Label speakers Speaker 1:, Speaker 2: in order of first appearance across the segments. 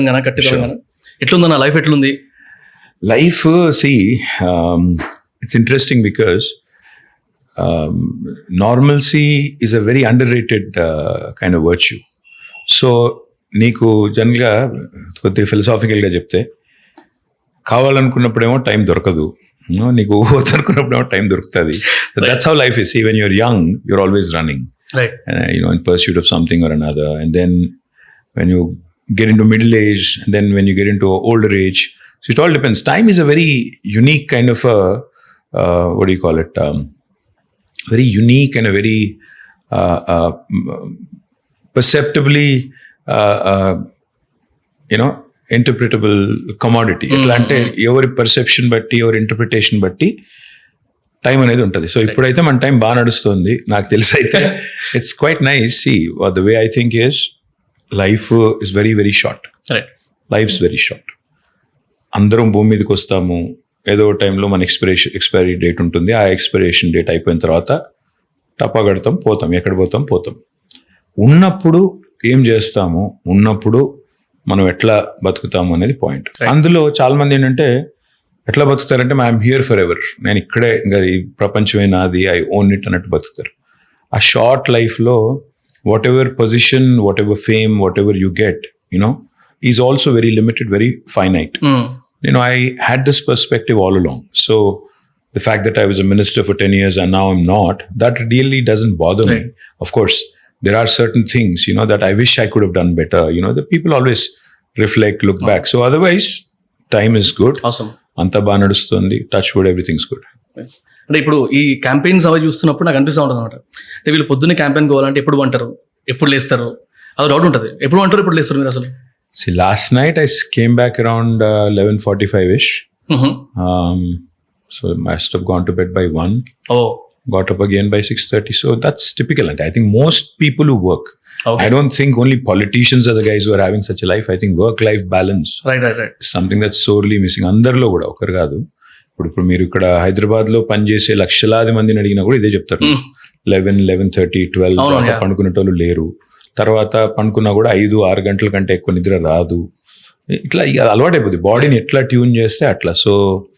Speaker 1: ఎట్లుందన్న life ఎట్లుంది?
Speaker 2: Life, see, it's interesting because normalcy is a very underrated kind of virtue. So, నీకు జనరల్గా కొద్దిగా ఫిలసాఫికల్గా చెప్తే, కావాలనుకున్నప్పుడేమో టైం దొరకదు, నీకు వద్దనుకున్నప్పుడేమో టైం దొరుకుతుంది. That's how life is. See, when you're young, you're always running,
Speaker 1: right?
Speaker 2: In pursuit of something or another. And then when you get into middle age, and then when you get into older age, so it all depends. Time is a very unique kind of a, what do you call it? Very unique and a very perceptibly, interpretable commodity. ఎట్లా అంటే ఎవరి perception బట్టి, ఎవరి interpretation బట్టి time అనేది ఉంటుంది. So ఇప్పుడైతే మన టైం బాగా నడుస్తుంది నాకు తెలిసి అయితే. It's quite nice. See the way I think is life is very very short. Life is very short. అందరం భూమి మీదకి వస్తాము, ఏదో టైంలో మన ఎక్స్పైరీ డేట్ ఉంటుంది. ఆ ఎక్స్పైరేషన్ డేట్ అయిపోయిన తర్వాత టపా కడతాం, పోతాం. ఎక్కడ పోతాం. ఉన్నప్పుడు ఏం చేస్తాము, ఉన్నప్పుడు మనం ఎట్లా బతుకుతాము అనేది పాయింట్. అందులో చాలా మంది ఏంటంటే ఎట్లా బతుకుతారంటే ఐఎమ్ హియర్ ఫర్ ఎవర్, నేను ఇక్కడే, ఇంకా ఈ ప్రపంచమే నాది, ఐ ఓన్ ఇట్ అన్నట్టు బతుకుతారు. ఆ షార్ట్ లైఫ్లో whatever position, whatever fame, whatever you get, is also very limited, very finite. I had this perspective all along. So the fact that I was a minister for 10 years and now I'm not, that really doesn't bother me. Of course, there are certain things, that I wish I could have done better. The people always reflect, look back. So otherwise, time is good.
Speaker 1: Awesome.
Speaker 2: Anta ba nadustundi, touch wood, everything's good.
Speaker 1: Yes. అంటే ఇప్పుడు ఈ campaigns అవి చూస్తున్నప్పుడు నాకు అనిపిస్తూ ఉంటుంది అనమాట. అంటే వీళ్ళు పొద్దున్నే క్యాంపెయిన్ పోవాలంటే ఎప్పుడు అంటారు, ఎప్పుడు లేస్తారు, అది డౌట్ ఉంటుంది. ఎప్పుడు అంటారు, ఎప్పుడు లేస్తారు మీరు అసలు?
Speaker 2: See, last night I came back around 11:45ish. So I must have gone to bed by 1.
Speaker 1: Oh.
Speaker 2: Got up again by 6:30. So that's typical. And I think most people who work,
Speaker 1: okay.
Speaker 2: I don't think only politicians are the guys who are having such a life. I think work-life balance
Speaker 1: right.
Speaker 2: is something that's sorely missing. Andarlo kuda okaru kaadu. ఇప్పుడు మీరు ఇక్కడ హైదరాబాద్లో పనిచేసే లక్షలాది మందిని అడిగినా కూడా ఇదే చెప్తారు. 11:30, 12 పండుకునేటోళ్ళు లేరు. తర్వాత పండుకున్నా కూడా 5-6 గంటల కంటే ఎక్కువ నిద్ర రాదు. ఇట్లా అలవాటు అయిపోతుంది, బాడీని ఎట్లా ట్యూన్ చేస్తే అట్లా. So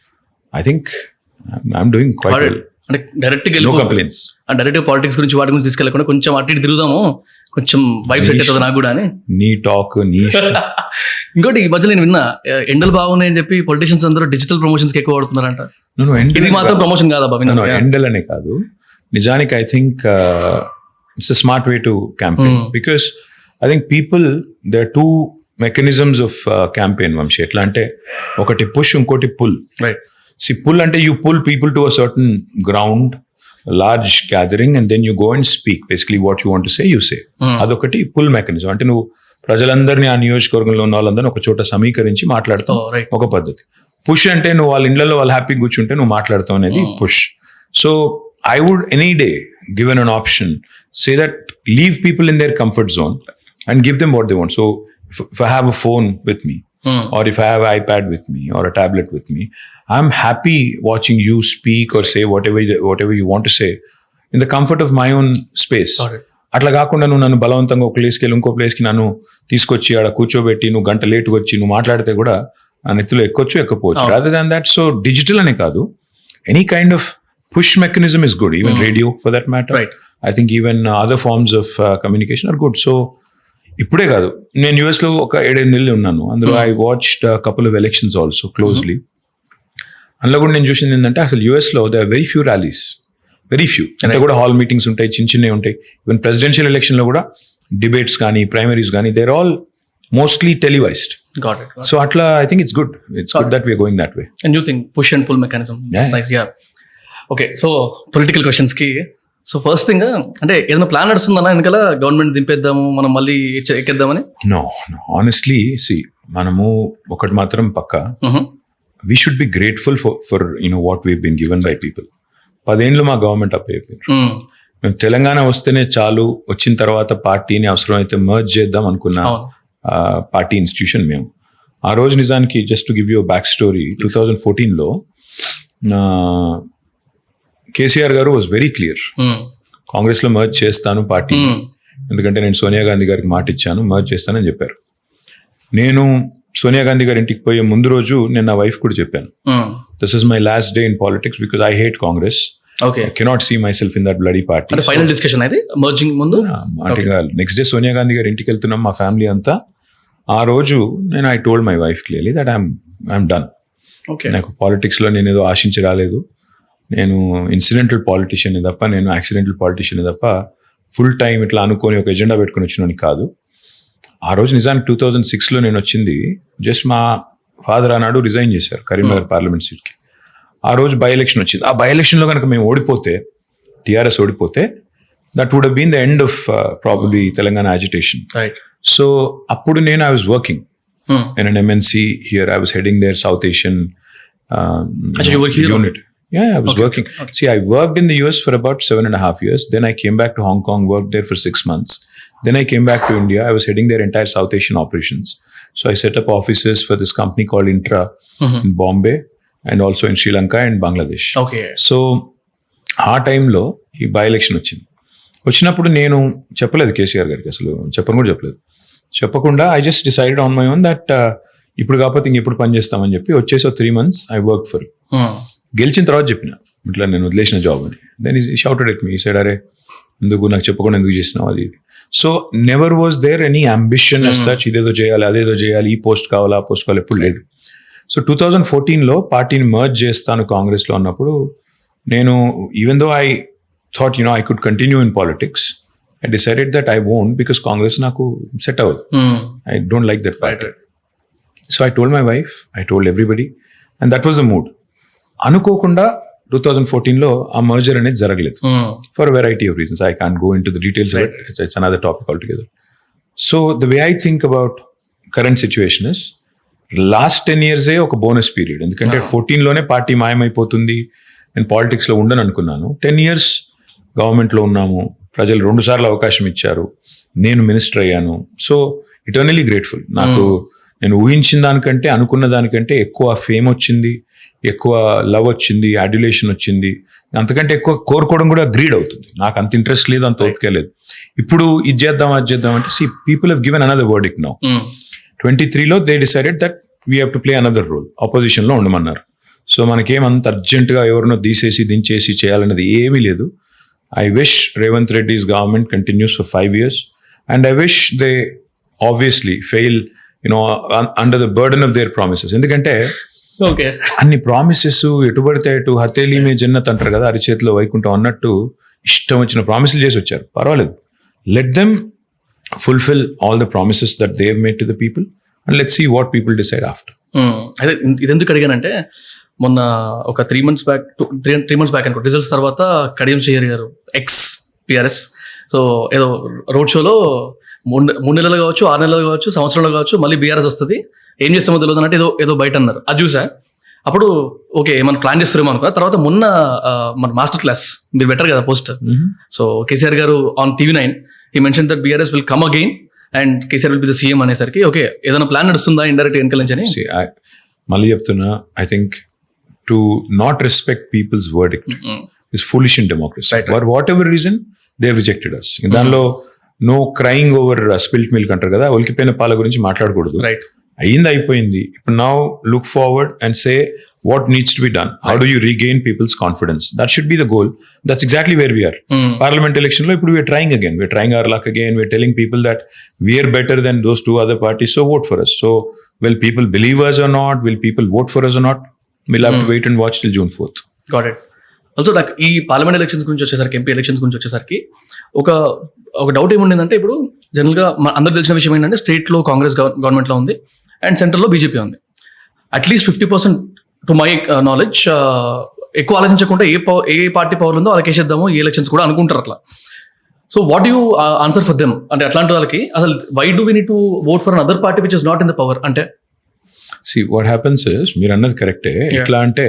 Speaker 2: I think I'm doing quite well.
Speaker 1: అంటే డైరెక్ట్గా
Speaker 2: నో కంప్లైంట్స్.
Speaker 1: డైరెక్ట్గా పాలిటిక్స్ గురించి వాటి గురించి తీసుకెళ్ళకుండా కొంచెం అటు ఇటు తిరుగుదాము, కొంచెం వైబ్ సెట్ అవుతుంది నాకు కూడా అని.
Speaker 2: నీ టాక్ నీ
Speaker 1: ఇంకోటి ఈ మధ్య నేను విన్నా, ఎండలు బాగున్నాయని చెప్పి పొలిటీషియన్స్ అందరూ డిజిటల్ ప్రమోషన్స్ ఎక్కువ వాడుతున్నారంట. ఇది మాత్రం ప్రమోషన్ కాదా బాబు?
Speaker 2: ఎండలనే కాదు, నిజానికి I think it's a smart way to campaign. Because I think people, there are two mechanisms of campaign, Vamshi. Etla ante okati push, inkoti pull.
Speaker 1: Right.
Speaker 2: See, pull ante you pull people to a certain ground, a large gathering, and then you go and speak. Basically what you want to say, you say. Adokati pull mechanism. Ante nu ప్రజలందరినీ ఆ నియోజకవర్గంలో ఉన్న వాళ్ళందరినీ ఒక చోట సమీకరించి మాట్లాడతాం, ఒక పద్ధతి. పుష్ అంటే నువ్వు వాళ్ళ ఇళ్లలో వాళ్ళు హ్యాపీగా కూర్చుంటే నువ్వు మాట్లాడతావు అనేది push. So I would any day, given an option, say that leave people in their comfort zone and give them what they want. So if I have a phone with me, or if I have an iPad with me or a tablet with me, I'm happy watching you speak or say whatever you want to say in the comfort of my own space. అట్లా కాకుండా నువ్వు నన్ను బలవంతంగా ఒక ప్లేస్కి వెళ్ళి ఇంకో ప్లేస్కి నన్ను తీసుకొచ్చి ఆడ కూర్చోబెట్టి నువ్వు గంట లేట్గా వచ్చి నువ్వు మాట్లాడితే కూడా ఆ నెత్తిలో ఎక్కొచ్చు ఎక్కపోవచ్చు. Rather than that, so digital అనే కాదు, any kind of push mechanism is good, even radio for that matter.
Speaker 1: Right.
Speaker 2: I think even other forms of communication are good. So ఇప్పుడే కాదు, నేను US లో ఒక 7 నెలలు ఉన్నాను. అందులో I watched a couple of elections also closely. అందులో కూడా నేను చూసింది ఏంటంటే అసలు US లో there are very few rallies, very few. అంటే కూడా హాల్ మీటింగ్స్ ఉంటాయి, చిన్నవి ఉంటాయి. ఈవెన్ ప్రెసిడెన్షియల్ ఎలక్షన్ లో కూడా డిబేట్స్ కానీ ప్రైమరీస్ కానీ they are all mostly televised.
Speaker 1: Got it.
Speaker 2: So atla I think it's good. It's good that we are going that way.
Speaker 1: And you think push and pull mechanism? That's nice. Yeah. Okay, so political క్వశ్చన్స్కి. So first thing, అంటే ఏదైనా plan నడుస్తుందన్నా వెనకాల government దింపేద్దాము మనం మళ్ళీ ఎక్కేద్దామని?
Speaker 2: No honestly C, మనము ఒకటి మాత్రం పక్కా, we should be grateful for what we been given by people. 10 ఏళ్ళు మా గవర్నమెంట్ అప్పయిపోయారు. మేము తెలంగాణ వస్తేనే చాలు, వచ్చిన తర్వాత పార్టీని అవసరమైతే మర్జ్ చేద్దాం అనుకున్న పార్టీ ఇన్స్టిట్యూషన్ మేము. ఆ రోజు నిజానికి just to give you back story, 2014లో కేసీఆర్ గారు వాజ్ వెరీ క్లియర్, కాంగ్రెస్లో మర్జ్ చేస్తాను పార్టీ, ఎందుకంటే నేను సోనియా గాంధీ గారికి మాట ఇచ్చాను మర్జ్ చేస్తానని చెప్పారు. నేను సోనియా గాంధీ గారి ఇంటికి పోయే ముందు రోజు నేను నా వైఫ్ కూడా చెప్పాను, this is my last day in politics because I hate Congress.
Speaker 1: Okay,
Speaker 2: I cannot see myself in that bloody party.
Speaker 1: అంటే ఫైనల్ డిస్కషన్ అయితే మర్జింగ్ ముందు.
Speaker 2: నెక్స్ట్ డే సోనియా గాంధీ గారి ఇంటికి వెళ్తున్నాం మా ఫ్యామిలీ అంతా. ఆ రోజు నేను I told my wife clearly that I'm done.
Speaker 1: Okay,
Speaker 2: నాకు పాలిటిక్స్లో నేను ఏదో ఆశించి రాలేదు, నేను ఇన్సిడెంటల్ పాలిటిషియన్ తప్ప, నేను యాక్సిడెంటల్ పాలిటిషియన్ తప్ప ఫుల్ టైం ఇట్లా అనుకొని ఒక ఎజెండా పెట్టుకుని వచ్చినని కాదు. ఆ రోజు నిజానికి 2006లో నేను వచ్చింది, జస్ట్ మా ఫాదర్ ఆనాడు రిజైన్ చేశారు కరీంనగర్ పార్లమెంట్ సీట్కి. ఆ రోజు బై ఎలక్షన్ వచ్చింది. ఆ బై ఎలక్షన్లో కనుక మేము ఓడిపోతే, టీఆర్ఎస్ ఓడిపోతే, that would have been the end of probably Telangana agitation.
Speaker 1: Right.
Speaker 2: So అప్పుడు నేను I was working in an MNC here. I was heading their South Asian
Speaker 1: you were here
Speaker 2: unit. Yeah, I was working.
Speaker 1: Okay.
Speaker 2: See, I worked in the US for about 7.5 years. Then I came back to Hong Kong, worked there for 6 months. Then I came back to India. I was heading their entire South Asian operations. So I set up offices for this company called Intra in Bombay and also in Sri Lanka and Bangladesh.
Speaker 1: Okay,
Speaker 2: so ఆ టైంలో ఈ by election వచ్చినప్పుడు నేను చెప్పలేదు కేసీఆర్ గారికి, అసలు చెప్పకుండా I just decided on my own that ఇప్పుడు కాకపోతే ఇంకెప్పుడు పని చేస్తామని చెప్పి వచ్చేసి 3 months ఐ వర్క్ ఫర్. గెలిచిన తర్వాత చెప్పిన ఇట్లా నేను వదిలేసిన జాబ్ అని. దెన్ ఈ షౌటెడ్ ఎట్ మీ, సైడ్ అరే ఎందుకు నాకు చెప్పకుండా ఎందుకు చేసినావు అది. So never was there any ambition as such, ఇదేదో చేయాలి అదేదో చేయాలి, ఈ పోస్ట్ కావాలి ఆ పోస్ట్ కావాలి, ఎప్పుడు లేదు. సో 2014లో పార్టీని మర్జ్ చేస్తాను కాంగ్రెస్లో ఉన్నప్పుడు నేను, even though I thought I could continue in politics, I decided that I won't because Congress naku set avadu. I don't like that party. So I told my wife, I told everybody, and that was the mood. Anukokunda 2014lo aa merger anedi jaragaledu for a variety of reasons. I can't go into the details of it. It's another topic altogether. So the way I think about current situation is last 10 years oka bonus period. Endukante 14 lone party mayamaipotundi, నేను పాలిటిక్స్లో ఉండను అనుకున్నాను. 10 years గవర్నమెంట్లో ఉన్నాము, ప్రజలు 2 సార్లు అవకాశం ఇచ్చారు, నేను మినిస్టర్ అయ్యాను. So eternally grateful. నాకు నేను ఊహించిన దానికంటే అనుకున్న దానికంటే ఎక్కువ ఫేమ్ వచ్చింది, ఎక్కువ లవ్ వచ్చింది, అడ్యులేషన్ వచ్చింది. అంతకంటే ఎక్కువ కోరుకోవడం కూడా గ్రీడ్ అవుతుంది. నాకు అంత ఇంట్రెస్ట్ లేదు, అంత ఓపిక లేదు. ఇప్పుడు ఇది చేద్దాం అది చేద్దాం అంటే people have given another verdict now. 23లో they decided that we have to play another role, ఆపోజిషన్లో ఉండమన్నారు. సో మనకేమంత అర్జెంటుగా ఎవరినో తీసేసి దించేసి చేయాలన్నది ఏమీ లేదు. I wish Revanth Reddy's government continues for 5 years, and I wish they obviously fail, under the burden of their promises. ఎందుకంటే
Speaker 1: ఓకే,
Speaker 2: అన్ని ప్రామిసెస్ ఎటుబడితే అటు హతేలీ మే జన్నత్ అంటారు కదా, అరిచేతిలో వైకుంఠం అన్నట్టు ఇష్టం వచ్చిన ప్రామిసులు చేసి వచ్చారు. పర్వాలేదు, let them fulfil all the promises that they have made to the people and let's see what people decide after.
Speaker 1: అదే ఇది ఎందుకు అడిగానంటే, మొన్న ఒక 3 months బ్యాక్, 3 months బ్యాక్ అనుకో, రిజల్ట్స్ తర్వాత కడియం శ్రీహరి గారు ఎక్స్ పిఆర్ఎస్ సో ఏదో రోడ్ షోలో 3 నెలలు కావచ్చు, 6 నెలలు కావచ్చు, సంవత్సరంలో కావచ్చు, మళ్ళీ బీఆర్ఎస్ వస్తుంది, ఏం చేస్తామో తెలియదు అన్నట్టు ఏదో బయట అన్నారు. అది చూసా. అప్పుడు ఓకే మనం ప్లాన్ చేస్తారేమో అనుకో. తర్వాత మొన్న మన మాస్టర్ క్లాస్ మీరు బెటర్ కదా పోస్ట్. సో కేసీఆర్ గారు on TV9 he mention that BRS will come again and KCR will be the CM అనేసరికి ఓకే ఏదైనా ప్లాన్ నడుస్తుందా ఇండైరెక్ట్ వెనకాల నుంచి అని.
Speaker 2: మళ్ళీ చెప్తున్నా, I think to not respect people's verdict is foolish in democracy.
Speaker 1: Right.
Speaker 2: For whatever reason, they have rejected us. దానిలో no crying over spilt milk అంటారు కదా, ఒలికిపోయిన పాల గురించి మాట్లాడకూడదు.
Speaker 1: రైట్,
Speaker 2: అయింది అయిపోయింది. ఇప్పుడు now look forward and say what needs to be done. How do you regain people's confidence? That should be the goal. That's exactly where we are. Parliament election lo ఇప్పుడు we are trying again. We are trying our luck again. We are telling people that we are better than those 2 other parties, so vote for us. So will people believe us or not? Will people vote for us or not? We'll have to wait and watch till June 4th.
Speaker 1: Got it. Also నాకు ఈ parliament elections గురించి వచ్చేసరికి, MP elections గురించి వచ్చేసరికి ఒక doubt ఏముండిందంటే, ఇప్పుడు జనరల్గా అందరికి తెలిసిన విషయం ఏంటంటే స్టేట్లో కాంగ్రెస్ గవర్నమెంట్లో ఉంది అండ్ సెంట్రల్లో బీజేపీ ఉంది. అట్లీస్ట్ 50% టు మై నాలెడ్జ్ ఎక్కువ ఆలోచించకుండా ఏ పార్టీ పవర్ ఉందో వాళ్ళకి వేసేద్దాము ఈ ఎలక్షన్స్ కూడా అనుకుంటారు అట్లా. So what you answer for them? అంటే అట్లాంటి వాళ్ళకి అసలు why do we need to vote for another party which is not in the power అంటే?
Speaker 2: See, what happens is, మీరు అన్నది కరెక్టే. ఎట్లా అంటే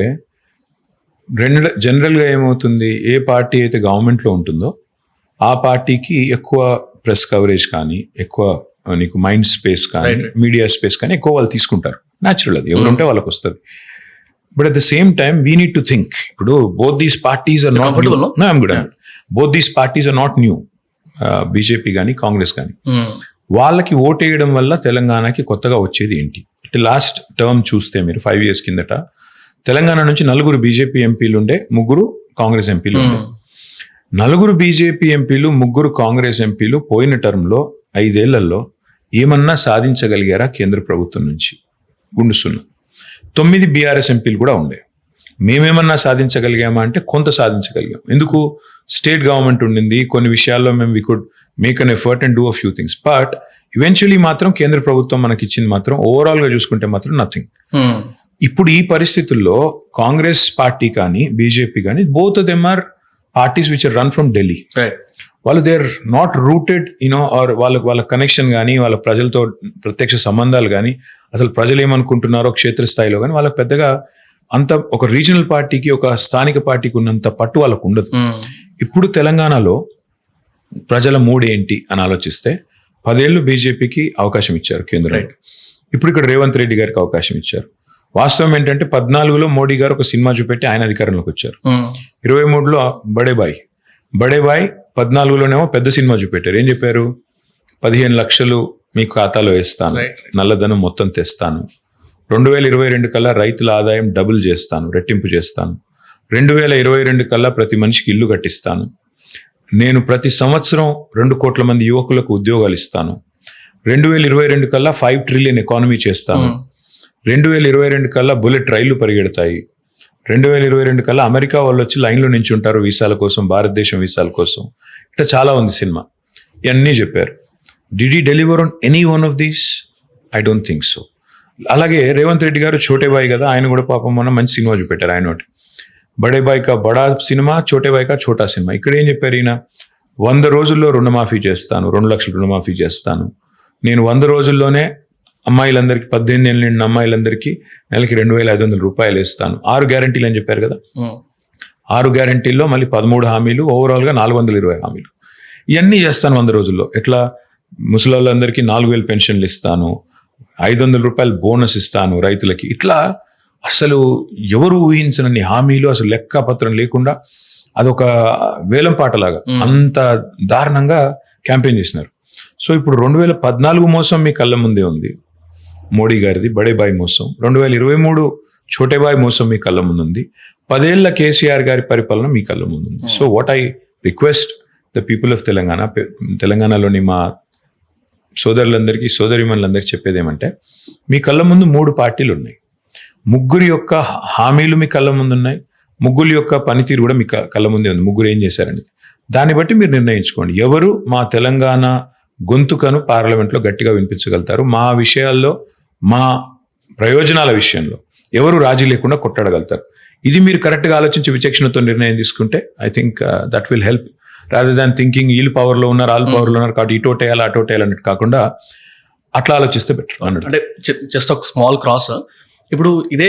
Speaker 2: జనరల్గా ఏమవుతుంది, ఏ పార్టీ అయితే గవర్నమెంట్లో ఉంటుందో ఆ పార్టీకి ఎక్కువ ప్రెస్ కవరేజ్ కానీ, ఎక్కువ నీకు మైండ్ స్పేస్ కానీ, మీడియా స్పేస్ కానీ ఎక్కువ వాళ్ళు తీసుకుంటారు. న్యాచురల్, అది ఎవరు ఉంటే వాళ్ళకి వస్తుంది. But at the same time we need to think, ఇప్పుడు both these parties are not new. Both these parties are not new, BJP కానీ కాంగ్రెస్ కానీ. వాళ్ళకి ఓటేయడం వల్ల తెలంగాణకి కొత్తగా వచ్చేది ఏంటి? అంటే లాస్ట్ టర్మ్ చూస్తే మీరు 5 years కిందట తెలంగాణ నుంచి 4 బీజేపీ ఎంపీలు ఉండే, 3 కాంగ్రెస్ ఎంపీలు ఉండే. 4 బీజేపీ ఎంపీలు, 3 కాంగ్రెస్ ఎంపీలు పోయిన టర్మ్లో 5 ఏళ్లలో ఏమన్నా సాధించగలిగారా కేంద్ర ప్రభుత్వం నుంచి? గుండు సున్నా. 9 బీఆర్ఎస్ ఎంపీలు కూడా ఉండే. మేమేమన్నా సాధించగలిగామా అంటే కొంత సాధించగలిగాం. ఎందుకు? స్టేట్ గవర్నమెంట్ ఉండింది, కొన్ని విషయాల్లో మేము we could make an effort and do a few things. But eventually మాత్రం కేంద్ర ప్రభుత్వం మనకి ఇచ్చింది మాత్రం ఓవరాల్గా చూసుకుంటే మాత్రం నథింగ్. ఇప్పుడు ఈ పరిస్థితుల్లో కాంగ్రెస్ పార్టీ కానీ బీజేపీ కానీ both of them are parties which are run from Delhi. వాళ్ళు they are not rooted or వాళ్ళ కనెక్షన్ కానీ వాళ్ళ ప్రజలతో ప్రత్యక్ష సంబంధాలు కానీ అసలు ప్రజలు ఏమనుకుంటున్నారో క్షేత్రస్థాయిలో కానీ వాళ్ళకి పెద్దగా అంత ఒక రీజనల్ పార్టీకి ఒక స్థానిక పార్టీకి ఉన్నంత పట్టు వాళ్ళకు ఉండదు. ఇప్పుడు తెలంగాణలో ప్రజల మూడ్ ఏంటి అని ఆలోచిస్తే 10 ఏళ్ళు బీజేపీకి అవకాశం ఇచ్చారు కేంద్రంలో. ఇప్పుడు ఇక్కడ రేవంత్ రెడ్డి గారికి అవకాశం ఇచ్చారు. వాస్తవం ఏంటంటే 14లో మోడీ గారు ఒక సినిమా చూపెట్టి ఆయన అధికారంలోకి వచ్చారు. 23లో బడే బాయ్ 14లోనేమో పెద్ద సినిమా చూపెట్టారు. ఏం చెప్పారు? 15 లక్షలు మీ ఖాతాలో వేస్తాను, నల్లధనం మొత్తం తెస్తాను, 2022 కల్లా రైతుల ఆదాయం డబుల్ చేస్తాను, రెట్టింపు చేస్తాను, 2022 కల్లా ప్రతి మనిషికి ఇల్లు కట్టిస్తాను, నేను ప్రతి సంవత్సరం 2 కోట్ల మంది యువకులకు ఉద్యోగాలు ఇస్తాను, 2022 కల్లా 5 trillion ఎకానమీ చేస్తాను, 2022 కల్లా బుల్లెట్ రైళ్లు పరిగెడతాయి, 2022 కల్లా అమెరికా వాళ్ళు వచ్చి లైన్లో నుంచి ఉంటారు వీసాల కోసం, భారతదేశం వీసాల కోసం. ఇట్లా చాలా ఉంది సినిమా. ఇవన్నీ చెప్పారు. Did he deliver on any one of these? I don't think so. అలాగే రేవంత్ రెడ్డి గారు చోటే బాయ్ కదా, ఆయన కూడా పాపం మొన్న మంచి సినిమా చూపెట్టారు. ఆయన ఒకటి బడే బాయ్ కా బడా సినిమా, చోటే బాయ్ కా చోటా సినిమా. ఇక్కడ ఏం చెప్పారు ఈయన? 100 రోజుల్లో రుణమాఫీ చేస్తాను, 2 లక్షలు రుణమాఫీ చేస్తాను, నేను 100 రోజుల్లోనే అమ్మాయిలందరికీ 18 ఏళ్ళు నిండిన అమ్మాయిలందరికీ నెలకి 2,500 రూపాయలు ఇస్తాను. 6 గ్యారంటీలు అని చెప్పారు కదా. 6 గ్యారంటీల్లో మళ్ళీ 13 హామీలు, ఓవరాల్గా 420 హామీలు. ఇవన్నీ చేస్తాను 100 రోజుల్లో. ఎట్లా? ముసలాళ్ళందరికీ 4,000 పెన్షన్లు ఇస్తాను, 500 రూపాయలు బోనస్ ఇస్తాను రైతులకి. ఇట్లా అసలు ఎవరు ఊహించనన్ని హామీలు, అసలు లెక్కపత్రం లేకుండా అదొక వేలం పాటలాగా అంత దారుణంగా క్యాంపెయిన్ చేసినారు. సో ఇప్పుడు 2014 మోసం మీ కళ్ళ ముందే ఉంది, మోడీ గారిది బడే బాయ్ మోసం. 2023 చోటే బాయ్ మోసం మీ కళ్ళ ముందుంది. 10 ఏళ్ల కేసీఆర్ గారి పరిపాలన మీ కళ్ళ ముందుంది. So what I request the people of Telangana, తెలంగాణలోని మా సోదరులందరికీ సోదరిమణులందరికీ చెప్పేది ఏమంటే, మీ కళ్ళ ముందు 3 పార్టీలు ఉన్నాయి. 3 యొక్క హామీలు మీ కళ్ళ ముందు ఉన్నాయి, 3 యొక్క పనితీరు కూడా మీ కళ్ళ ముందే ఉంది. 3 ఏం చేశారని దాన్ని బట్టి మీరు నిర్ణయించుకోండి. ఎవరు మా తెలంగాణ గొంతుకను పార్లమెంట్లో గట్టిగా వినిపించగలుగుతారు, మా విషయాల్లో, మా ప్రయోజనాల విషయంలో ఎవరు రాజీ లేకుండా కొట్టాడగలుగుతారు. ఇది మీరు కరెక్ట్గా ఆలోచించి విచక్షణతో నిర్ణయం తీసుకుంటే I think that will help, rather than thinking వీళ్ళు పవర్లో ఉన్నారు, వాళ్ళు పవర్లో ఉన్నారు కాబట్టి ఇటోటేయాలి అటోటేయాలి అన్నట్టు కాకుండా అట్లా ఆలోచిస్తే బెటర్ అన్నట్టు.
Speaker 1: అంటే జస్ట్ ఒక స్మాల్ క్రాస్. ఇప్పుడు ఇదే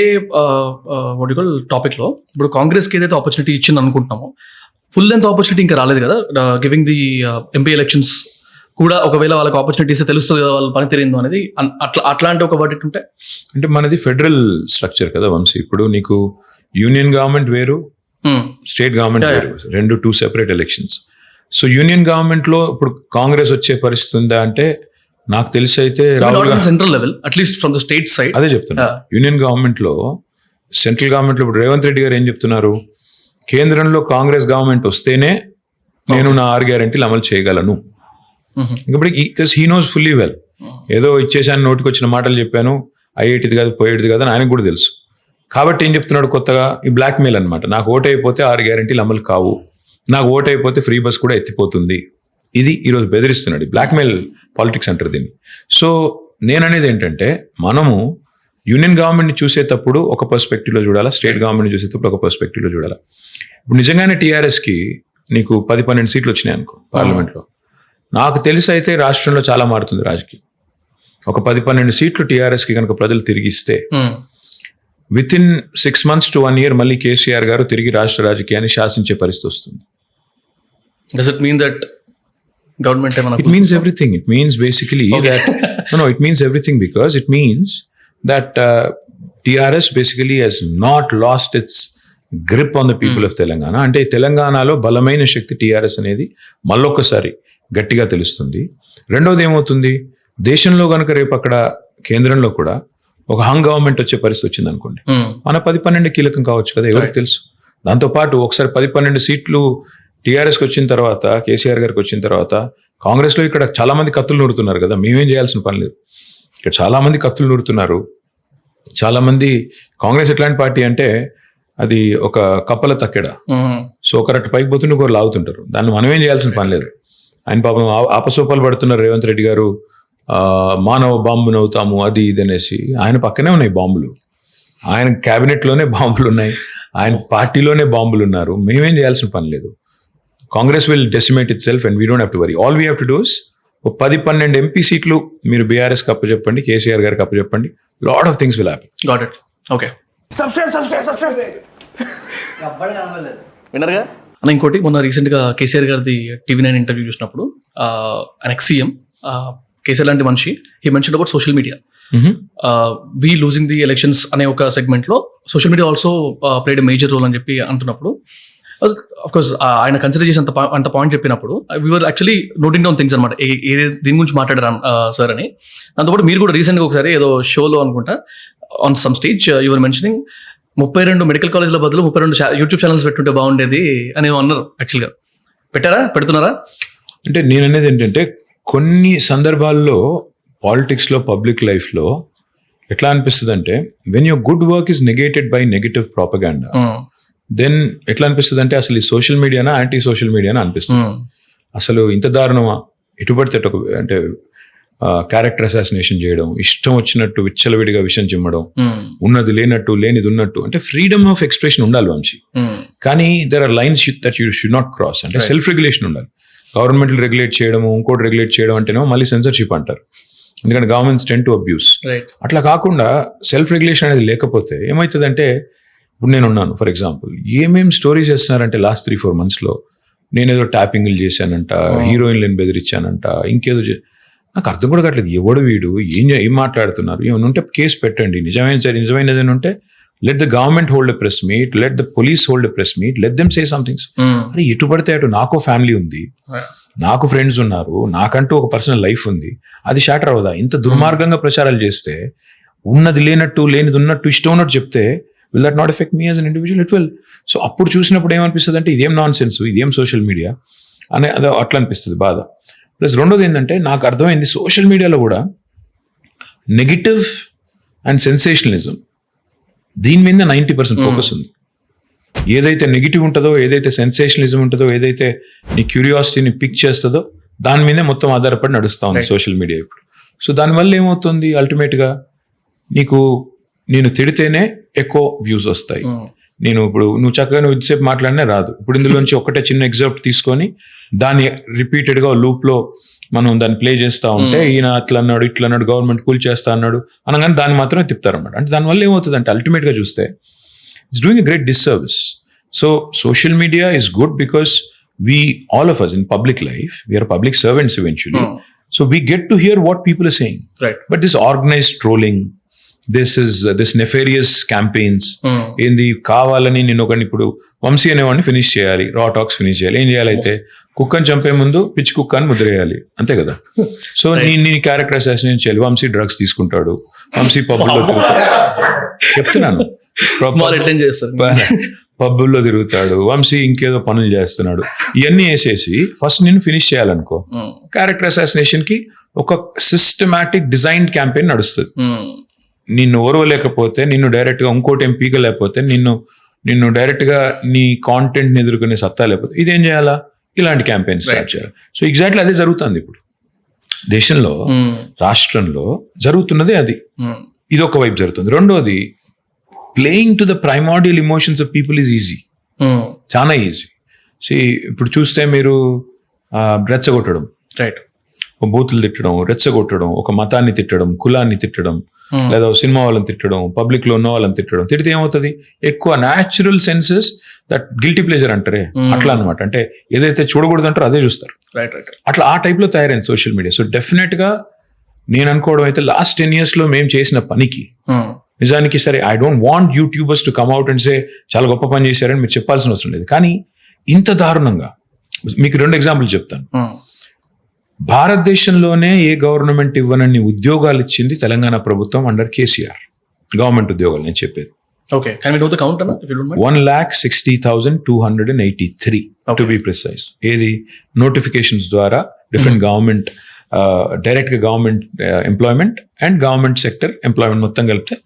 Speaker 1: టాపిక్లో ఇప్పుడు కాంగ్రెస్కి ఏదైతే ఆపర్చునిటీ ఇచ్చింది అనుకుంటున్నామో, ఫుల్ లెంత్ ఆపర్చునిటీ ఇంకా రాలేదు కదా. గివింగ్ ది ఎంపీ ఎలక్షన్స్ కూడా ఒకవేళ వాళ్ళకి ఆపర్చునిటీస్ తెలుస్తుంది కదా వాళ్ళ పని తెలియదు అనేది, అట్లాంటి ఒక వర్డిక్ట్ ఉంటే.
Speaker 2: అంటే మనది ఫెడరల్ స్ట్రక్చర్ కదా వంశీ. ఇప్పుడు నీకు యూనియన్ గవర్నమెంట్ వేరు, స్టేట్ గవర్నమెంట్ వేరు, 2 separate elections. So union government లో ఇప్పుడు కాంగ్రెస్ వచ్చే పరిస్థితి ఉందా అంటే నాకు తెలిసి అయితే
Speaker 1: central level at least from the state side.
Speaker 2: అదే చెప్తున్నా. యూనియన్ గవర్నమెంట్ లో, సెంట్రల్ గవర్నమెంట్ లో ఇప్పుడు రేవంత్ రెడ్డి గారు ఏం చెప్తున్నారు? కేంద్రంలో కాంగ్రెస్ గవర్నమెంట్ వస్తేనే నేను నా 6 గ్యారెంటీలు అమలు చేయగలను. ఇప్పుడు హీ నోస్ ఫుల్లీ వెల్, ఏదో ఇచ్చేసాను, నోటికి వచ్చిన మాటలు చెప్పాను, అయ్యేటిది కాదు పోయేటిది కాదు అని ఆయనకు కూడా తెలుసు. కాబట్టి ఏం చెప్తున్నాడు కొత్తగా? ఈ బ్లాక్ మెయిల్ అనమాట. నాకు ఓటు అయిపోతే 6 గ్యారెంటీలు అమలు కావు, నాకు ఓటు అయిపోతే ఫ్రీ బస్ కూడా ఎత్తిపోతుంది. ఇది ఈరోజు బెదిరిస్తున్నాడు. బ్లాక్ మెయిల్ పాలిటిక్స్ అంటారు దీన్ని. సో నేననేది ఏంటంటే, మనము యూనియన్ గవర్నమెంట్ని చూసేటప్పుడు ఒక పర్స్పెక్టివ్లో చూడాలా, స్టేట్ గవర్నమెంట్ని చూసేటప్పుడు ఒక పర్స్పెక్టివ్లో చూడాలా. ఇప్పుడు నిజంగానే టీఆర్ఎస్కి నీకు 10-12 సీట్లు వచ్చినాయి అనుకో పార్లమెంట్లో, నాకు తెలిసి అయితే రాష్ట్రంలో చాలా మారుతుంది రాజకీయం. ఒక 10-12 సీట్లు టీఆర్ఎస్కి కనుక ప్రజలు తిరిగిస్తే within 6 months to 1 year మళ్ళీ కేసీఆర్ గారు తిరిగి రాష్ట్ర రాజకీయాన్ని శాసించే పరిస్థితి వస్తుంది.
Speaker 1: Does it mean that government?
Speaker 2: It means everything. It means basically that no, it means everything because it means that TRS basically has not lost its grip on the people of Telangana. అంటే తెలంగాణలో బలమైన శక్తి TRS అనేది మళ్ళొక్కసారి గట్టిగా తెలుస్తుంది. రెండోది ఏమవుతుంది, దేశంలో కనుక రేపు అక్కడ కేంద్రంలో కూడా ఒక హంగ్ గవర్నమెంట్ వచ్చే పరిస్థితి వచ్చింది అనుకోండి, మన 10-12 కీలకం కావచ్చు కదా, ఎవరికి తెలుసు. దాంతోపాటు ఒకసారి 10-12 సీట్లు టీఆర్ఎస్కి వచ్చిన తర్వాత, కేసీఆర్ గారికి వచ్చిన తర్వాత, కాంగ్రెస్లో ఇక్కడ చాలా మంది కత్తులు నూరుతున్నారు కదా, మేమేం చేయాల్సిన పని లేదు. ఇక్కడ చాలా మంది కత్తులు నూరుతున్నారు. చాలా మంది, కాంగ్రెస్ ఎట్లాంటి పార్టీ అంటే అది ఒక కప్పల తక్కెడ. సో ఒకరట్టు పైకి పోతుంటే ఒకరు లాగుతుంటారు. దాన్ని మనమేం చేయాల్సిన పని లేదు. ఆయన పాపం ఆపసోపాలు పడుతున్నారు రేవంత్ రెడ్డి గారు, మానవ బాంబును అవుతాము అది ఇది అనేసి. ఆయన పక్కనే ఉన్నాయి బాంబులు, ఆయన క్యాబినెట్లోనే బాంబులు ఉన్నాయి, ఆయన పార్టీలోనే బాంబులు ఉన్నారు. మేమేం చేయాల్సిన పని లేదు. Congress will decimate itself and we don't have to worry. All we have to do is 10-12 MP సీట్లు మీరు బీఆర్ఎస్కి అప్పచెప్పండి, కేసీఆర్ గారికి అప్పచెప్పండి, lot of things will happen.
Speaker 1: Got it. Okay, విన్నర్గా అన్న. ఇంకోటి, మొన్న రీసెంట్గా కేసీఆర్ గారిది TV9 ఇంటర్వ్యూ చూసినప్పుడు ఆయన ఎక్స్-CM కేసీఆర్ లాంటి మనిషి, he mention about social media, we losing the elections అనే ఒక సెగ్మెంట్లో social media also played a major role అని చెప్పి అంటున్నప్పుడు, అఫ్కోర్స్ ఆయన కన్సిడర్ చేసి అంత పాయింట్ చెప్పినప్పుడు we're actually noting down things అనమాట, దీని గురించి మాట్లాడారు సార్ అని. దాంతోపాటు మీరు కూడా రీసెంట్గా ఒకసారి ఏదో షోలో అనుకుంటా on some stage your mentioning 32 medical కాలేజ్ల బదులు 32 యూట్యూబ్ ఛానల్స్ పెట్టుంటే బాగుండేది అని అన్నారు. యాక్చువల్గా పెడుతున్నారా?
Speaker 2: అంటే నేను అనేది ఏంటంటే, కొన్ని సందర్భాల్లో పాలిటిక్స్లో, పబ్లిక్ లైఫ్లో ఎట్లా అనిపిస్తుంది అంటే, when your good work is negated by negative propaganda, then ఎట్లా అనిపిస్తుంది అంటే అసలు ఈ సోషల్ మీడియానా యాంటీ సోషల్ మీడియానా అనిపిస్తుంది. అసలు ఇంత దారుణమా, ఎటుపడితే అంటే క్యారెక్టర్ అసాసినేషన్ చేయడం, ఇష్టం వచ్చినట్టు విచ్చలవిడిగా విషయం చిమ్మడం, ఉన్నది లేనట్టు లేనిది ఉన్నట్టు. అంటే ఫ్రీడమ్ ఆఫ్ ఎక్స్ప్రెషన్ ఉండాలి వంశీ, కానీ there are lines that you should not cross. అంటే సెల్ఫ్ రెగ్యులేషన్ ఉండాలి. గవర్నమెంట్ రెగ్యులేట్ చేయడము, ఇంకోటి రెగ్యులేట్ చేయడం అంటేనేమో మళ్ళీ సెన్సర్షిప్ అంటారు, ఎందుకంటే గవర్నమెంట్స్ టెండ్ టు అబ్యూస్. అట్లా కాకుండా సెల్ఫ్ రెగ్యులేషన్ అనేది లేకపోతే ఏమవుతుందంటే, ఇప్పుడు నేను ఉన్నాను ఫర్ ఎగ్జాంపుల్, ఏమేమి స్టోరీస్ చేస్తున్నారంటే లాస్ట్ 3-4 monthsలో నేనేదో ట్యాపింగ్లు చేశానంట, హీరోయిన్లను బెదిరించానంట, ఇంకేదో నాకు అర్థం కూడా కావట్లేదు. ఎవడు వీడు, ఏం మాట్లాడుతున్నారు? ఏమైనా ఉంటే కేసు పెట్టండి, నిజమైన ఏదైనా ఉంటే let the government hold a press meet, let the police hold a press meet, let them say somethings. అరే ఎటు పడితే అటు, నాకు ఫ్యామిలీ ఉంది, నాకు ఫ్రెండ్స్ ఉన్నారు, నాకంటూ ఒక పర్సనల్ లైఫ్ ఉంది, అది షాటర్ అవ్వదా? ఇంత దుర్మార్గంగా ప్రచారాలు చేస్తే, ఉన్నది లేనట్టు లేనిది ఉన్నట్టు ఇష్టం ఉన్నట్టు చెప్తే, will that not effect me as an individual? It will. So అప్పుడు చూసినప్పుడు ఏమనిపిస్తుంది అంటే, ఇదేం నాన్ సెన్స్, ఇదేం సోషల్ మీడియా అనే అది అట్లా అనిపిస్తుంది బాధ. ప్లస్ రెండోది ఏంటంటే, నాకు అర్థమైంది సోషల్ మీడియాలో కూడా నెగిటివ్ అండ్ సెన్సేషనలిజం, దీని మీద 90% ఫోకస్ ఉంది. ఏదైతే నెగిటివ్ ఉంటుందో, ఏదైతే సెన్సేషనలిజం ఉంటుందో, ఏదైతే నీ క్యూరియాసిటీని పిక్ చేస్తుందో, దాని మీదే మొత్తం ఆధారపడి నడుస్తూ ఉంది సోషల్ మీడియా ఇప్పుడు. సో దానివల్ల ఏమవుతుంది, అల్టిమేట్గా నేను తిడితేనే ఎక్కువ వ్యూస్ వస్తాయి. నేను ఇప్పుడు నువ్వు చక్కగా ఇంతసేపు మాట్లాడినా రాదు. ఇప్పుడు ఇందులోంచి ఒకటే చిన్న ఎగ్జాంపుల్ తీసుకొని దాన్ని రిపీటెడ్గా లూప్లో మనం దాన్ని ప్లే చేస్తూ ఉంటే, ఈయన అట్లా అన్నాడు, ఇట్లా అన్నాడు, గవర్నమెంట్ కూల్ చేస్తా అన్నాడు అనగానే దాన్ని మాత్రమే తిప్పుతారన్నమాట. అంటే దానివల్ల ఏమవుతుంది అంటే, అల్టిమేట్గా చూస్తే it's doing a great disservice. So social media is good because we all of us in public life, we are public servants eventually, so we get to hear what people are saying,
Speaker 1: right?
Speaker 2: But this organized trolling, this nefarious campaigns, ఏంది కావాలని నేను ఒకని, ఇప్పుడు వంశీ అనేవాడిని finish చేయాలి, రా talks finish చేయాలి, ఏం చేయాలి అయితే కుక్కని చంపే ముందు పిచ్చి కుక్క అని ముద్రేయాలి, అంతే కదా. సో నీ క్యారెక్టర్ అసాసినేషన్ చేయాలి. వంశీ డ్రగ్స్ తీసుకుంటాడు, వంశీ పబ్బుల్లో తిరుగుతాడు, చెప్తున్నాను పబ్బుల్లో తిరుగుతాడు, వంశీ ఇంకేదో పనులు చేస్తున్నాడు, ఇవన్నీ వేసేసి ఫస్ట్ నేను ఫినిష్ చేయాలనుకో, క్యారెక్టర్ అసాసినేషన్ కి ఒక సిస్టమాటిక్ డిజైన్ క్యాంపెయిన్ నడుస్తుంది. నిన్ను ఓర్వలేకపోతే, నిన్ను డైరెక్ట్ గా ఇంకోటి ఏం పీకలేకపోతే, నిన్ను డైరెక్ట్ గా నీ కాంటెంట్ ఎదుర్కొనే సత్తా లేకపోతే ఇదేం చేయాలా, ఇలాంటి క్యాంపెయిన్ స్టార్ట్ చేయాలి. సో ఎగ్జాక్ట్లీ అదే జరుగుతుంది ఇప్పుడు దేశంలో, రాష్ట్రంలో జరుగుతున్నదే అది. ఇది ఒక వైపు జరుగుతుంది. రెండోది, playing to the primordial emotions of people is easy, చాలా ఈజీ. ఇప్పుడు చూస్తే మీరు రెచ్చగొట్టడం, రైట్, ఒక బూతులు తిట్టడం, రెచ్చగొట్టడం, ఒక మతాన్ని తిట్టడం, కులాన్ని తిట్టడం, లేదా సినిమా వాళ్ళని తిట్టడం, పబ్లిక్ లో ఉన్న వాళ్ళని తిట్టడం, తిడితే ఏమవుతుంది, ఎక్కువ natural senses, that guilty pleasure అంటారే అట్లా అనమాట. అంటే ఏదైతే చూడకూడదు అంటారో అదే చూస్తారు, అట్లా ఆ టైప్ లో తయారైంది సోషల్ మీడియా. సో డెఫినెట్ గా నేను అనుకోవడం అయితే లాస్ట్ 10 years లో మేము చేసిన పనికి నిజానికి, సరే I don't want YouTubers to come out and say చాలా గొప్ప పని చేశారని మీరు చెప్పాల్సిన అవసరం లేదు, కానీ ఇంత దారుణంగా మీకు 2 examples చెప్తాను. భారతదేశంలోనే ఏ గవర్నమెంట్ ఇవ్వనన్ని ఉద్యోగాలు ఇచ్చింది తెలంగాణ ప్రభుత్వం అండర్ కేసీఆర్. గవర్నమెంట్ ఉద్యోగాలు నేను చెప్పేది.
Speaker 1: Okay, can we know the count, Anna, if you don't mind?
Speaker 2: 1,60,283 to be precise. ఏది నోటిఫికేషన్స్ ద్వారా డిఫరెంట్ గవర్నమెంట్ డైరెక్ట్ గా government employment and government sector employment మొత్తం కలిపితే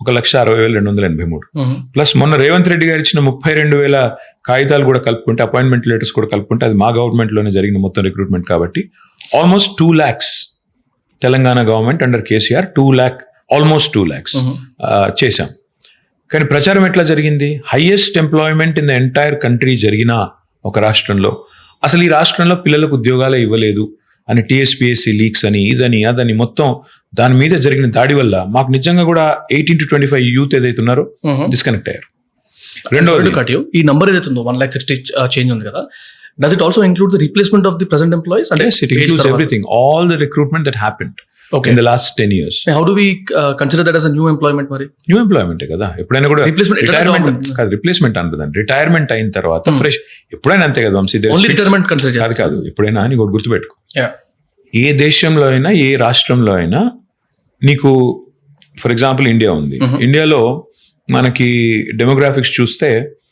Speaker 2: 1,60,283. ప్లస్ మొన్న రేవంత్ రెడ్డి గారు ఇచ్చిన 32,000 కాగితాలు కూడా కలుపుకుంటే, అపాయింట్మెంట్ లెటర్స్ కూడా కలుపుకుంటే, అది మా గవర్నమెంట్ లోనే జరిగిన మొత్తం రిక్రూట్మెంట్ కాబట్టి almost 2 lakhs Telangana government under KCR almost 2 lakhs చేశాం. కానీ ప్రచారం ఎట్లా జరిగింది? Highest employment in the entire country జరిగిన ఒక రాష్ట్రంలో అసలు ఈ రాష్ట్రంలో పిల్లలకు ఉద్యోగాలే ఇవ్వలేదు అని టీఎస్పీఎస్సీ లీక్స్ అని ఇదని అదని మొత్తం దాని మీద జరిగిన దాడి వల్ల మాకు నిజంగా కూడా 18 to 25 యూత్ ఏదైతే ఉన్నారో డిస్కనెక్ట్ అయ్యారు. రెండోది
Speaker 1: ఈ నంబర్ ఏదైతే ఉందో 1,60,000 చేంజ్ ఉంది కదా, does it also include the replacement of the present employees? అంటే
Speaker 2: it includes everything, all the recruitment that happened in the last 10 years.
Speaker 1: How do we consider that as a new employment మరి?
Speaker 2: New employment కదా. ఎప్పుడైనా కూడా retirement కాదు, replacement అంటుందండి. Retirement అయిన తర్వాత fresh ఎప్పుడైనా అంతే కదా వంశీ.
Speaker 1: ఓన్లీ రిటైర్మెంట్ కన్సిడర్
Speaker 2: కాదు కాదు, ఎప్పుడైనా అని ఒకటి గుర్తుపెట్టుకో.
Speaker 1: Yeah.
Speaker 2: ఏ దేశంలో అయినా ఏ రాష్ట్రంలో అయినా నీకు ఫర్ ఎగ్జాంపుల్ ఇండియా ఉంది. ఇండియాలో మనకి డెమోగ్రాఫిక్స్ చూస్తే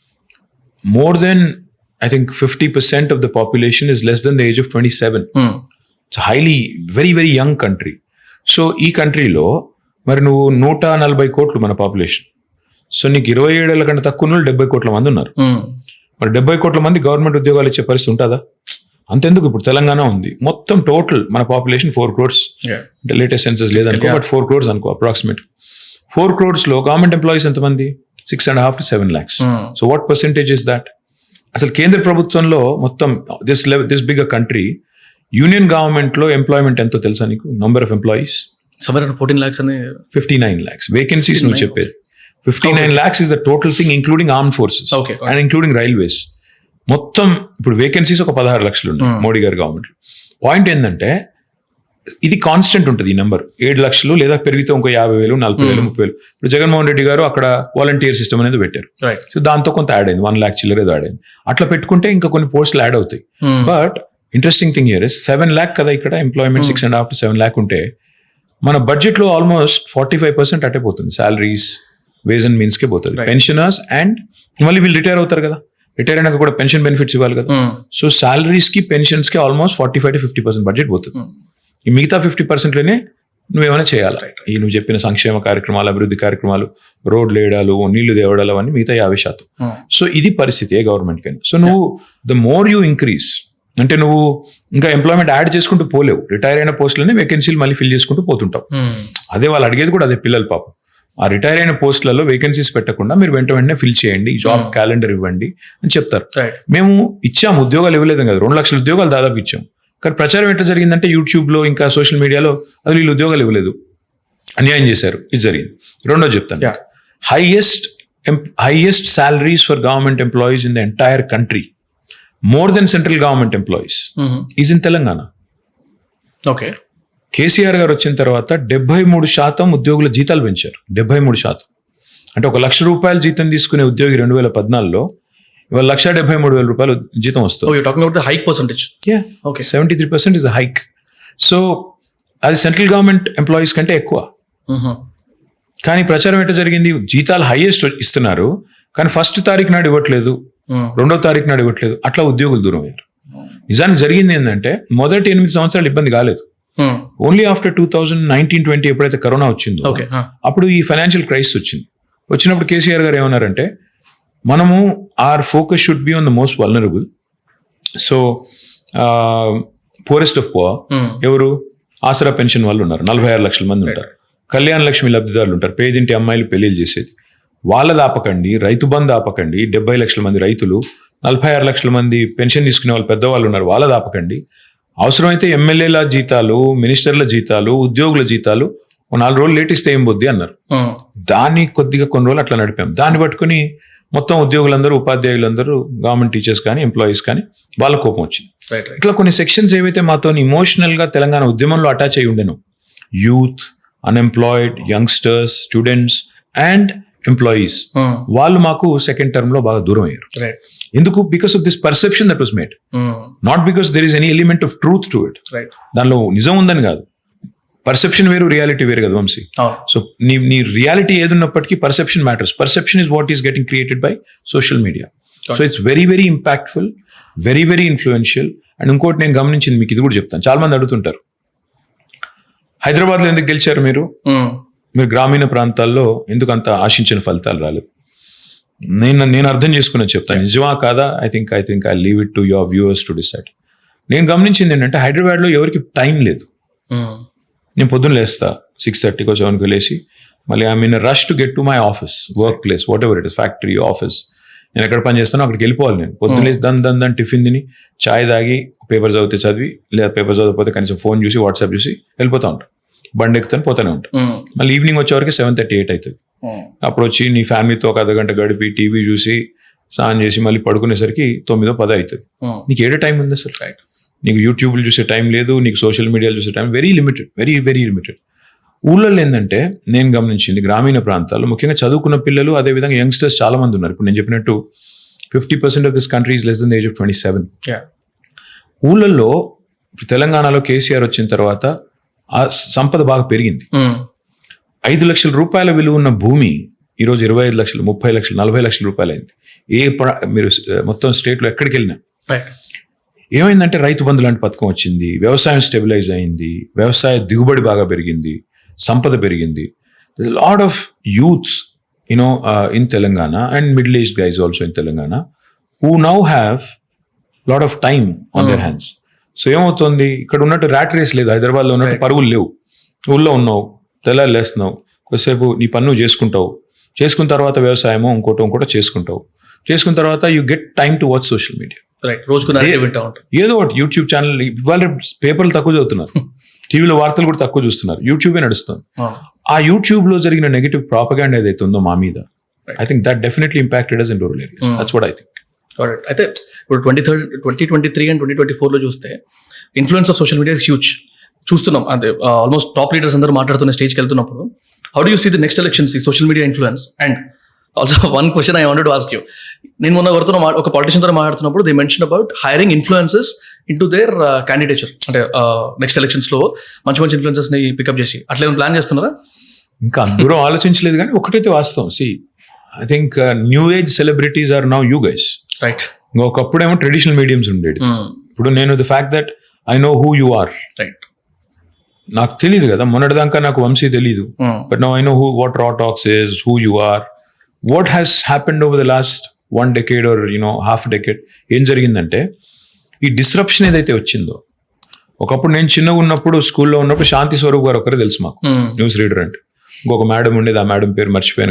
Speaker 2: more than I think 50% of the population is less than the age of 27. It's a highly, very, very young country. So, ఈ కంట్రీలో మరి నువ్వు 140 కోట్లు మన పాపులేషన్. సో నీకు 27 ఏళ్ల కంటే తక్కువ 70 కోట్ల మంది ఉన్నారు. మరి 70 కోట్ల మంది గవర్నమెంట్ ఉద్యోగాలు ఇచ్చే పరిస్థితి ఉంటుందా? అంతెందుకు, ఇప్పుడు తెలంగాణ ఉంది, మొత్తం టోటల్ మన పాపులేషన్ 4 crores. అంటే లేటెస్ట్ సెన్సెస్ లేదనుకో, బట్ 4 crores అనుకో అప్రాక్సిమేట్. 4 crores లో గవర్నమెంట్ ఎంప్లాయీస్ ఎంతమంది? 6.5 to 7 lakhs. So what percentage is that? అసలు కేంద్ర ప్రభుత్వంలో మొత్తం this big country union government లో ఎంప్లాయ్మెంట్ ఎంతో తెలుసా నీకు? నంబర్ ఆఫ్ ఎంప్లాయీస్
Speaker 1: 14 lakhs అని
Speaker 2: 59 lakhs. వేకెన్సీస్ నువ్వు చెప్పేది 59 lakhs is the total thing including armed forces and including railways. మొత్తం ఇప్పుడు వేకెన్సీస్ ఒక 16 లక్షలు ఉన్నాయి మోడీ గారి గవర్నమెంట్. పాయింట్ ఏంటంటే ఇది కాన్స్టెంట్ ఉంటుంది ఈ నెంబర్. 7 లక్షలు లేదా పెరిగితే ఇంకో 50,000, 40,000, 30,000. ఇప్పుడు జగన్మోహన్ రెడ్డి గారు అక్కడ వాలంటీర్ సిస్టమ్ అనేది పెట్టారు. సో దాంతో కొంత యాడ్ అయింది, 1 lakh చిల్లర ఏదో యాడ్ అయింది. అట్లా పెట్టుకుంటే ఇంకా కొన్ని పోస్టులు యాడ్ అవుతాయి. But interesting thing here is 7 lakh కదా ఇక్కడ ఎంప్లాయ్మెంట్. 6.5 to 7 lakh ఉంటే మన బడ్జెట్ లో ఆల్మోస్ట్ 45% అట్టే పోతుంది. సాలరీస్, వేజ్ అండ్ మీన్స్ కే పోతుంది. పెన్షనర్స్ అండ్ మళ్ళీ వీళ్ళు రిటైర్ అవుతారు కదా, రిటైర్ అయినాక కూడా పెన్షన్ బెనిఫిట్స్ ఇవ్వాలి కదా. సో సాలరీస్ కి పెన్షన్స్ కి ఆల్మోస్ట్ 45 to 50% బడ్జెట్ పోతుంది. ఈ మిగతా 50% లోనే నువ్వేమైనా చేయాలి. ఈ నువ్వు చెప్పిన సంక్షేమ కార్యక్రమాలు, అభివృద్ధి కార్యక్రమాలు, రోడ్లు వేయడాలు, నీళ్లు తేవడాలు, అవన్నీ మిగతా 50%. సో ఇది పరిస్థితి ఏ గవర్నమెంట్ కైనా. సో నువ్వు ద మోర్ యూ ఇంక్రీజ్ అంటే నువ్వు ఇంకా ఎంప్లాయ్మెంట్ యాడ్ చేసుకుంటూ పోలేవు. రిటైర్ అయిన పోస్టులని వేకెన్సీలు మళ్ళీ ఫిల్ చేసుకుంటూ పోతుంటావు. అదే వాళ్ళు అడిగేది కూడా అదే పిల్లల పాపం. ఆ రిటైర్ అయిన పోస్టులలో వేకెన్సీస్ పెట్టకుండా మీరు వెంటనే ఫిల్ చేయండి, జాబ్ క్యాలెండర్ ఇవ్వండి అని చెప్తారు. మేము ఇచ్చాము, ఉద్యోగాలు ఇవ్వలేదు కదా, 2 లక్షల ఉద్యోగాలు దాదాపు ఇచ్చాం. కానీ ప్రచారం ఎట్లా జరిగిందంటే యూట్యూబ్ లో ఇంకా సోషల్ మీడియాలో అది వీళ్ళు ఉద్యోగాలు ఇవ్వలేదు, అన్యాయం చేశారు, ఇది జరిగింది. రెండోది చెప్తాను, highest salaries for government employees in the entire country, more than central government employees is in Telangana.
Speaker 1: Okay,
Speaker 2: KCR గారు వచ్చిన తర్వాత 73% ఉద్యోగుల జీతాలు పెంచారు. 73%. అంటే 1,00,000 రూపాయలు జీతం తీసుకునే ఉద్యోగి 2014లో ఇవాళ 1,73,000 రూపాయలు జీతం వస్తుంది.
Speaker 1: Oh, you're talking about the hike percentage.
Speaker 2: Yeah. Okay. 73% is a hike. So అది సెంట్రల్ గవర్నమెంట్ ఎంప్లాయీస్ కంటే ఎక్కువ. కానీ ప్రచారం ఎట్లా జరిగింది? జీతాలు హైయెస్ట్ ఇస్తున్నారు కానీ 1st తారీఖు నాడు ఇవ్వట్లేదు, 2వ తారీఖు నాడు ఇవ్వట్లేదు. అట్లా ఉద్యోగులు దూరం అయ్యారు. నిజానికి జరిగింది ఏంటంటే మొదటి 8 సంవత్సరాలు ఇబ్బంది కాలేదు. ఓన్లీ ఆఫ్టర్ 2019-20 ఎప్పుడైతే కరోనా వచ్చిందో అప్పుడు ఈ ఫైనాన్షియల్ క్రైసిస్ వచ్చింది. వచ్చినప్పుడు కేసీఆర్ గారు ఏమన్నారంటే మనము our focus should be on the most vulnerable. So poorest of poor ఎవరు? ఆసరా పెన్షన్ వాళ్ళు ఉన్నారు, 46 లక్షల మంది ఉంటారు. కళ్యాణ లక్ష్మి లబ్ధిదారులు ఉంటారు, పేదింటి అమ్మాయిలు పెళ్లిళ్ళు చేసేది. వాళ్ళది ఆపకండి, రైతు బంధు ఆపకండి. 70 లక్షల మంది రైతులు, 46 లక్షల మంది పెన్షన్ తీసుకునే వాళ్ళు పెద్దవాళ్ళు ఉన్నారు, వాళ్ళది ఆపకండి. అవసరమైతే ఎమ్మెల్యేల జీతాలు, మినిస్టర్ల జీతాలు, ఉద్యోగుల జీతాలు 4 రోజులు లేట్ ఇస్తే ఏం బొద్ది అన్నారు. దాన్ని కొద్దిగా కొన్ని రోజులు అట్లా నడిపాం. దాన్ని పట్టుకుని మొత్తం ఉద్యోగులందరూ, ఉపాధ్యాయులందరూ, గవర్నమెంట్ టీచర్స్ కానీ ఎంప్లాయీస్ కానీ వాళ్ళ కోపం వచ్చింది. ఇట్లా కొన్ని సెక్షన్స్ ఏవైతే మాతో ఇమోషనల్ గా తెలంగాణ ఉద్యమంలో అటాచ్ అయి ఉండేను, youth, unemployed, youngsters, students and employees వాళ్ళు మాకు సెకండ్ టర్మ్ లో బాగా దూరం అయ్యారు.
Speaker 1: రైట్.
Speaker 2: ఎందుకు? Because of this perception that was made, not because there is any element of truth to it.
Speaker 1: Right.
Speaker 2: దానిలో నిజం ఉందని కాదు, పర్సెప్షన్ వేరు, రియాలిటీ వేరు కదా వంశీ. సో నీ రియాలిటీ ఏదున్నప్పటికీ perception matters. Perception is what is getting created by social media. So it's very very impactful, very very influential. And ఇంకోటి నేను గమనించింది, మీకు ఇది కూడా చెప్తాను. చాలా మంది అడుగుతుంటారు, హైదరాబాద్లో ఎందుకు గెలిచారు మీరు గ్రామీణ ప్రాంతాల్లో ఎందుకు అంత ఆశించిన ఫలితాలు రాలేదు? నేను అర్థం చేసుకుని చెప్తాను, నిజమా కాదా? I think I leave it to your viewers to decide. నేను గమనించింది ఏంటంటే, హైదరాబాద్లో ఎవరికి టైం లేదు. నేను పొద్దున్న లేస్తా 6:30 7 లేసి, మళ్ళీ I mean rush to get to my office, work place, whatever it is, factory, office, నేను ఎక్కడ పని చేస్తానో అక్కడికి వెళ్ళిపోవాలి. నేను పొద్దున్న లేసి దాని టిఫిన్ తిని, చాయ్ తాగి, పేపర్ చదివితే చదివి, లేదా పేపర్ చదవకపోతే కనీసం ఫోన్ చూసి, వాట్సాప్ చూసి వెళ్ళిపోతా ఉంటాను. బండి ఎక్కుతాను, పోతానే ఉంటాను. మళ్ళీ ఈవినింగ్ వచ్చేవరకు 7:30 8 అవుతుంది. అప్పుడు వచ్చి నీ ఫ్యామిలీతో ఒక అర్ధగంట గడిపి, టీవీ చూసి, స్నానం చేసి, మళ్ళీ పడుకునేసరికి 9 10 అవుతుంది. నీకు ఏడే టైం ఉంది అసలు? నీకు యూట్యూబ్లు చూసే టైం లేదు, నీకు సోషల్ మీడియాలో చూసే time very limited, very very limited. ఊళ్ళల్లో ఏంటంటే నేను గమనించింది, గ్రామీణ ప్రాంతాల్లో ముఖ్యంగా చదువుకున్న పిల్లలు, అదేవిధంగా యంగ్స్టర్స్ చాలా మంది ఉన్నారు. ఇప్పుడు నేను చెప్పినట్టు 50% of this country is less than the age of 27. ఊళ్ళల్లో తెలంగాణలో కేసీఆర్ వచ్చిన తర్వాత ఆ సంపద బాగా పెరిగింది. 5 లక్షల రూపాయల విలువ ఉన్న భూమి ఈరోజు 25 లక్షలు, 30 లక్షలు, 40 లక్షల రూపాయలు అయింది. మీరు మొత్తం స్టేట్లో ఎక్కడికి వెళ్ళినా. ఏమైందంటే రైతు బంధు లాంటి పథకం వచ్చింది, వ్యవసాయం స్టెబిలైజ్ అయింది, వ్యవసాయ దిగుబడి బాగా పెరిగింది, సంపద పెరిగింది. Lot of youths in Telangana and middle aged guys also in Telangana who now have lot of time on their hands. So ఏమవుతుంది, ఇక్కడ ఉన్నట్టు ర్యాట్ రేస్ లేదు, హైదరాబాద్లో ఉన్నట్టు పరుగులు లేవు. ఊళ్ళో ఉన్నావు, తెల్లారు లేస్తున్నావు, కొద్దిసేపు నీ పన్ను చేసుకుంటావు, చేసుకున్న తర్వాత వ్యవసాయమో ఇంకోటో చేసుకున్న తర్వాత you get time to watch social media. ఏదో ఒకటి యూట్యూబ్ ఛానల్, ఇవాళ పేపర్లు తక్కువ చదువుతున్నారు, టీవీలో వార్తలు కూడా తక్కువ చూస్తున్నారు, యూట్యూబే నడుస్తుంది. ఆ యూట్యూబ్ లో జరిగిన నెగటివ్ ప్రాపగాండా ఏదైతే ఉందో మా మీద, I think that definitely impacted us in rural areas. That's what I think.
Speaker 1: అయితే ఇప్పుడు 2023 అండ్ 2024 చూస్తే influence of social media is huge. చూస్తున్నాం, అంటే ఆల్మోస్ట్ టాప్ లీడర్స్ అందరూ మాట్లాడుతున్న స్టేజ్కి వెళ్తున్నప్పుడు, how do you see the next elections ఈ social media influence? And also one question I wanted to ask you. నేను మొన్న ఒక పాలిటిషియన్ తో మాట్లాడుతున్నప్పుడు they mention about hiring influences in to their candidature, అంటే నెక్స్ట్ ఎలక్షన్స్ లో మంచి influences ని పికప్ చేసి అట్లా ఏమైనా ప్లాన్ చేస్తున్నారా?
Speaker 2: ఇంకా అందరూ ఆలోచించలేదు, కానీ ఒకటైతే వాస్తవం. See I think new age celebrities are now you guys.
Speaker 1: Right.
Speaker 2: ఒకప్పుడేమో ట్రెడిషనల్ మీడియంస్ ఉండేది. ఇప్పుడు నేను the fact that I know who you are.
Speaker 1: Right.
Speaker 2: నాకు తెలియదు కదా, మొన్నటిదాకా నాకు వంశీ తెలీదు, but now I know who what raw talks is, who you are, what has happened over the last 1 decade or half decade. ఏం జరిగిందంటే, ఈ disruption ఏదైతే వచ్చిందో, ఒకప్పుడు నేను చిన్నగా ఉన్నప్పుడు స్కూల్లో ఉన్నప్పుడు శాంతి స్వరూప్ గారు ఒకరే తెలుసు మాకు, న్యూస్ రీడర్ అంటే. ఇంకొక మేడం ఉండేది, ఆ మేడం పేరు మర్చిపోయాను.